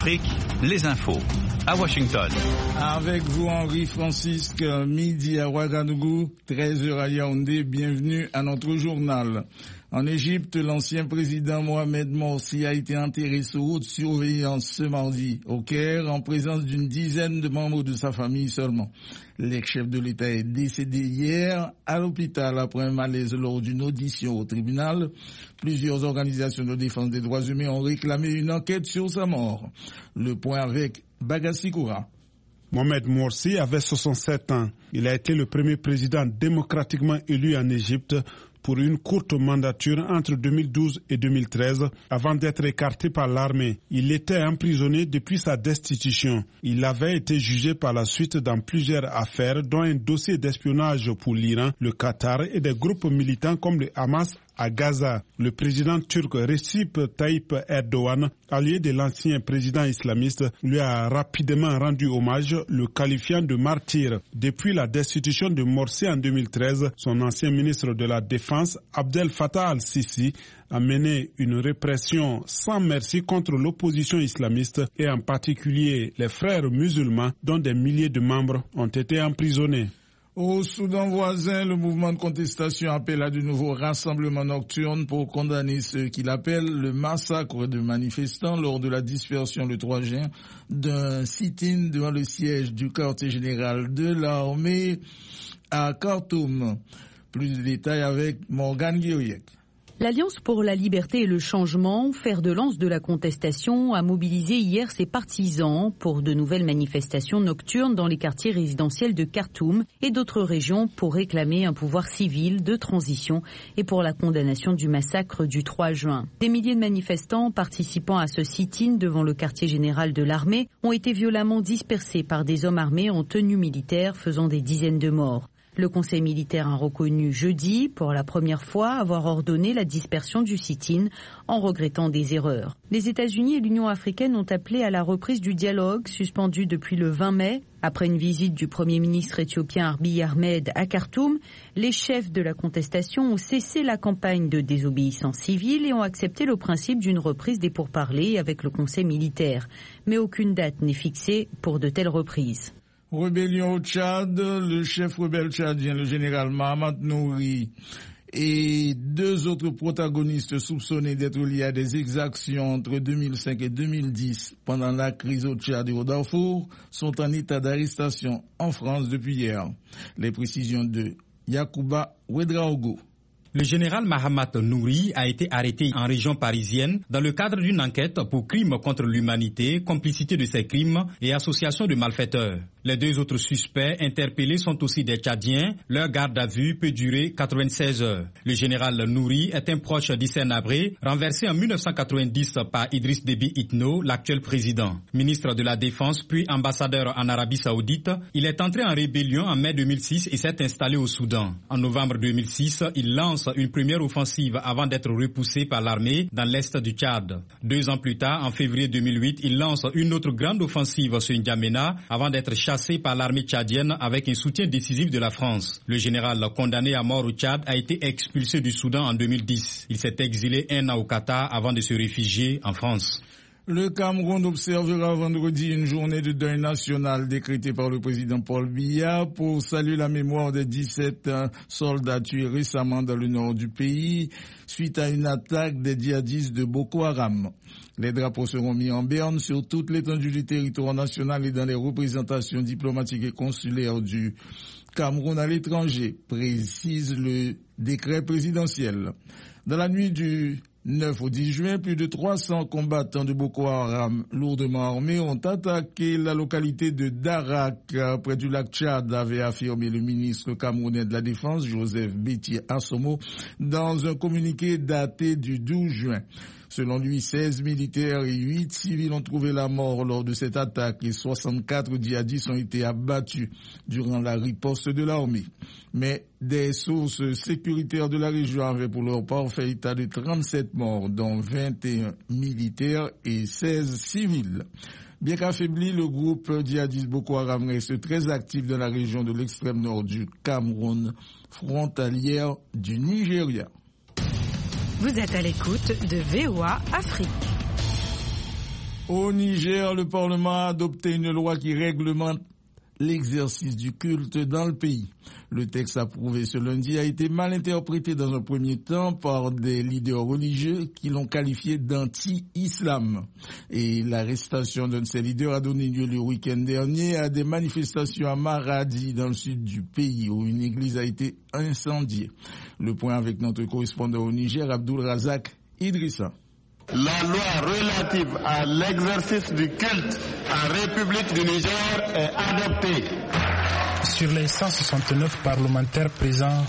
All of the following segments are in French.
Les infos à Washington. Avec vous Henri Francisque, midi à Ouagadougou, 13h à Yaoundé, bienvenue à notre journal. En Égypte, l'ancien président Mohamed Morsi a été enterré sous haute surveillance ce mardi au Caire en présence d'une dizaine de membres de sa famille seulement. L'ex-chef de l'État est décédé hier à l'hôpital après un malaise lors d'une audition au tribunal. Plusieurs organisations de défense des droits humains ont réclamé une enquête sur sa mort. Le point avec Bagassi Koura. Mohamed Morsi avait 67 ans. Il a été le premier président démocratiquement élu en Égypte pour une courte mandature entre 2012 et 2013 avant d'être écarté par l'armée. Il était emprisonné depuis sa destitution. Il avait été jugé par la suite dans plusieurs affaires, dont un dossier d'espionnage pour l'Iran, le Qatar et des groupes militants comme le Hamas à Gaza. Le président turc Recep Tayyip Erdogan, allié de l'ancien président islamiste, lui a rapidement rendu hommage, le qualifiant de martyr. Depuis la destitution de Morsi en 2013, son ancien ministre de la Défense, Abdel Fattah al-Sisi, a mené une répression sans merci contre l'opposition islamiste et en particulier les frères musulmans dont des milliers de membres ont été emprisonnés. Au Soudan voisin, le mouvement de contestation appelle à de nouveaux rassemblements nocturnes pour condamner ce qu'il appelle le massacre de manifestants lors de la dispersion le 3 juin d'un sit-in devant le siège du quartier général de l'armée à Khartoum. Plus de détails avec Morgane Guiriec. L'Alliance pour la liberté et le changement, fer de lance de la contestation, a mobilisé hier ses partisans pour de nouvelles manifestations nocturnes dans les quartiers résidentiels de Khartoum et d'autres régions pour réclamer un pouvoir civil de transition et pour la condamnation du massacre du 3 juin. Des milliers de manifestants participant à ce sit-in devant le quartier général de l'armée ont été violemment dispersés par des hommes armés en tenue militaire faisant des dizaines de morts. Le Conseil militaire a reconnu jeudi, pour la première fois, avoir ordonné la dispersion du sit-in en regrettant des erreurs. Les États-Unis et l'Union africaine ont appelé à la reprise du dialogue suspendu depuis le 20 mai. Après une visite du Premier ministre éthiopien Abiy Ahmed à Khartoum, les chefs de la contestation ont cessé la campagne de désobéissance civile et ont accepté le principe d'une reprise des pourparlers avec le Conseil militaire. Mais aucune date n'est fixée pour de telles reprises. Rébellion au Tchad, le chef rebelle tchadien, le général Mahamat Nouri, et deux autres protagonistes soupçonnés d'être liés à des exactions entre 2005 et 2010 pendant la crise au Tchad et au Darfour sont en état d'arrestation en France depuis hier. Les précisions de Yacouba Ouedraogo. Le général Mahamat Nouri a été arrêté en région parisienne dans le cadre d'une enquête pour crimes contre l'humanité, complicité de ces crimes et association de malfaiteurs. Les deux autres suspects interpellés sont aussi des Tchadiens. Leur garde à vue peut durer 96 heures. Le général Nouri est un proche d'Hissène Habré, renversé en 1990 par Idriss Déby Itno, l'actuel président. Ministre de la Défense puis ambassadeur en Arabie Saoudite, il est entré en rébellion en mai 2006 et s'est installé au Soudan. En novembre 2006, il lance une première offensive avant d'être repoussé par l'armée dans l'est du Tchad. 2 ans plus tard, en février 2008, il lance une autre grande offensive sur N'Djamena avant d'être chassé par l'armée tchadienne avec un soutien décisif de la France. Le général condamné à mort au Tchad a été expulsé du Soudan en 2010. Il s'est exilé 1 an au Qatar avant de se réfugier en France. Le Cameroun observera vendredi une journée de deuil national décrétée par le président Paul Biya pour saluer la mémoire des 17 soldats tués récemment dans le nord du pays suite à une attaque des djihadistes de Boko Haram. Les drapeaux seront mis en berne sur toute l'étendue du territoire national et dans les représentations diplomatiques et consulaires du Cameroun à l'étranger, précise le décret présidentiel. Dans la nuit du 9 au 10 juin, plus de 300 combattants de Boko Haram lourdement armés ont attaqué la localité de Darak, près du lac Tchad, avait affirmé le ministre camerounais de la Défense, Joseph Béti Assomo, dans un communiqué daté du 12 juin. Selon lui, 16 militaires et 8 civils ont trouvé la mort lors de cette attaque et 64 djihadistes ont été abattus durant la riposte de l'armée. Mais des sources sécuritaires de la région avaient pour leur part fait état de 37 morts, dont 21 militaires et 16 civils. Bien qu'affaibli, le groupe djihadiste Boko Haram reste très actif dans la région de l'extrême nord du Cameroun, frontalière du Nigeria. Vous êtes à l'écoute de VOA Afrique. Au Niger, le Parlement a adopté une loi qui réglemente l'exercice du culte dans le pays. Le texte approuvé ce lundi a été mal interprété dans un premier temps par des leaders religieux qui l'ont qualifié d'anti-islam. Et l'arrestation d'un de ces leaders a donné lieu le week-end dernier à des manifestations à Maradi, dans le sud du pays, où une église a été incendiée. Le point avec notre correspondant au Niger, Abdul Razak Idrissa. La loi relative à l'exercice du culte en République du Niger est adoptée. Sur les 169 parlementaires présents,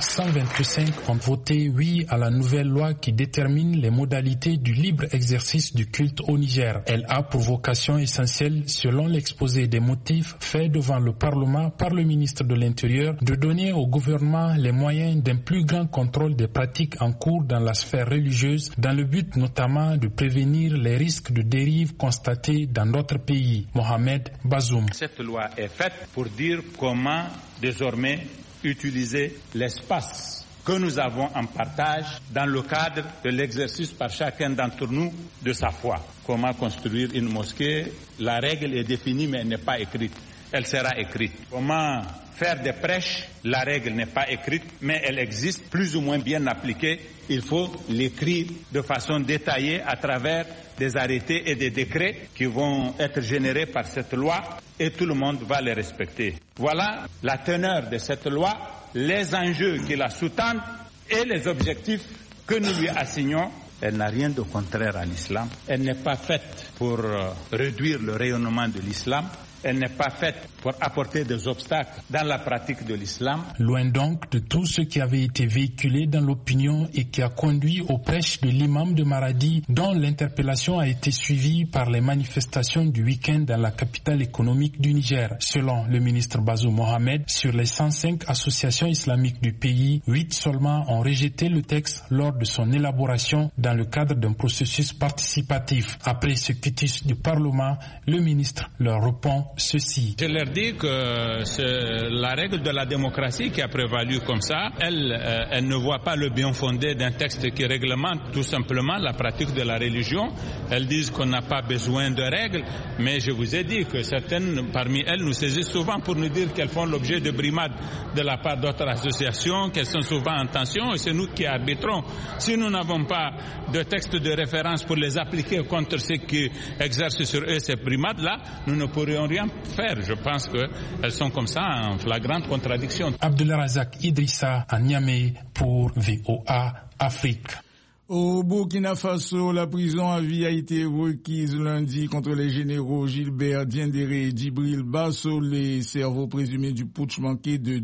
125 ont voté oui à la nouvelle loi qui détermine les modalités du libre exercice du culte au Niger. Elle a pour vocation essentielle, selon l'exposé des motifs fait devant le Parlement par le ministre de l'Intérieur, de donner au gouvernement les moyens d'un plus grand contrôle des pratiques en cours dans la sphère religieuse, dans le but notamment de prévenir les risques de dérive constatés dans d'autres pays. Mohamed Bazoum. Cette loi est faite pour dire comment désormais utiliser l'espace que nous avons en partage dans le cadre de l'exercice par chacun d'entre nous de sa foi. Comment construire une mosquée? La règle est définie mais elle n'est pas écrite. Elle sera écrite. Comment faire des prêches? La règle n'est pas écrite mais elle existe, plus ou moins bien appliquée. Il faut l'écrire de façon détaillée à travers des arrêtés et des décrets qui vont être générés par cette loi et tout le monde va les respecter. Voilà la teneur de cette loi, les enjeux qui la sous-tendent et les objectifs que nous lui assignons. Elle n'a rien de contraire à l'islam. Elle n'est pas faite pour réduire le rayonnement de l'islam. Elle n'est pas faite pour apporter des obstacles dans la pratique de l'islam. Loin donc de tout ce qui avait été véhiculé dans l'opinion et qui a conduit au prêche de l'imam de Maradi, dont l'interpellation a été suivie par les manifestations du week-end dans la capitale économique du Niger. Selon le ministre Bazoum Mohamed, sur les 105 associations islamiques du pays, 8 seulement ont rejeté le texte lors de son élaboration dans le cadre d'un processus participatif. Après ce quitus du Parlement, le ministre leur répond ceci. Je leur dis que c'est la règle de la démocratie qui a prévalu comme ça. Elle ne voit pas le bien fondé d'un texte qui réglemente tout simplement la pratique de la religion. Elles disent qu'on n'a pas besoin de règles, mais je vous ai dit que certaines parmi elles nous saisissent souvent pour nous dire qu'elles font l'objet de brimades de la part d'autres associations, qu'elles sont souvent en tension et c'est nous qui arbitrons. Si nous n'avons pas de texte de référence pour les appliquer contre ceux qui exercent sur eux ces brimades-là, nous ne pourrions rien faire. Je pense qu'elles sont comme ça en flagrante contradiction. Abdul Razak Idrissa à Niamey pour VOA Afrique. Au Burkina Faso, la prison à vie a été requise lundi contre les généraux Gilbert Diendéré et Djibril Basso, les cerveaux présumés du putsch manqué de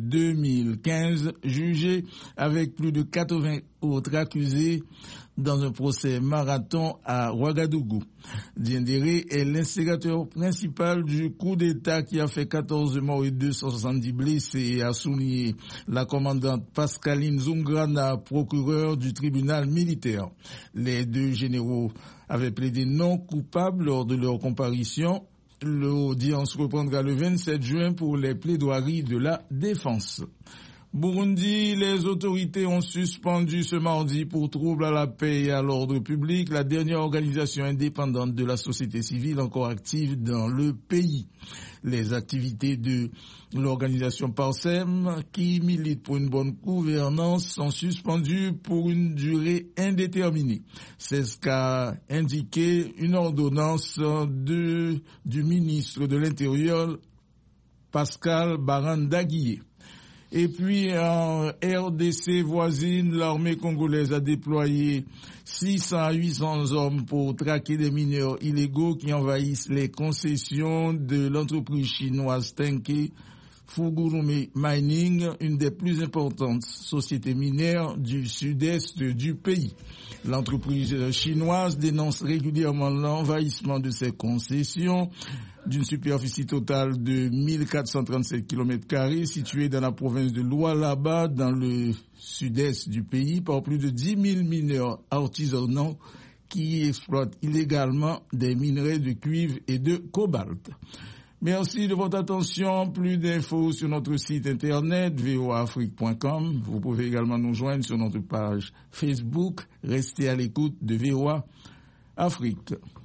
2015, jugés avec plus de 80 autres accusés dans un procès marathon à Ouagadougou. Diendéré est l'instigateur principal du coup d'État qui a fait 14 morts et 270 blessés, a souligné la commandante Pascaline Zungrana, procureure du tribunal militaire. Les deux généraux avaient plaidé non coupables lors de leur comparution. L'audience reprendra le 27 juin pour les plaidoiries de la défense. Burundi, les autorités ont suspendu ce mardi pour trouble à la paix et à l'ordre public la dernière organisation indépendante de la société civile encore active dans le pays. Les activités de l'organisation Parsem, qui milite pour une bonne gouvernance, sont suspendues pour une durée indéterminée. C'est ce qu'a indiqué une ordonnance du ministre de l'Intérieur, Pascal Barandaguié. Et puis en RDC voisine, l'armée congolaise a déployé 600 à 800 hommes pour traquer des mineurs illégaux qui envahissent les concessions de l'entreprise chinoise Tenke Fugurume Mining, une des plus importantes sociétés minières du sud-est du pays. L'entreprise chinoise dénonce régulièrement l'envahissement de ses concessions d'une superficie totale de 1437 km² située dans la province de Lualaba, dans le sud-est du pays, par plus de 10 000 mineurs artisanaux qui exploitent illégalement des minerais de cuivre et de cobalt. Merci de votre attention. Plus d'infos sur notre site internet voaafrique.com. Vous pouvez également nous joindre sur notre page Facebook. Restez à l'écoute de VOA Afrique.